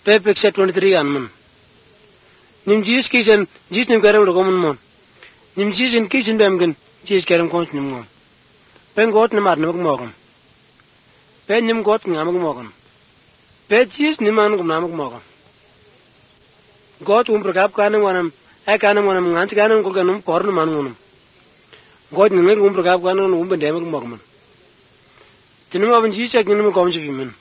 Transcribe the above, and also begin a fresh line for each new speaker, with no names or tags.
Pepe 23 anman. Nim jis kisen jis nim garam ro gomun mon. Nim jisin kisen bemgen jis garam kont nim ngom. Ben got nim arnam mogam. Ben nim got ngamag mogam. Ben jis nim an gum namag mogam. Got pragap kanam wanam kanam wanam ngant kanam ko ganum pornu man ngunum. God nim pragap kanam bendemag mogam. Tinum aban jis ak nim gom jibimen.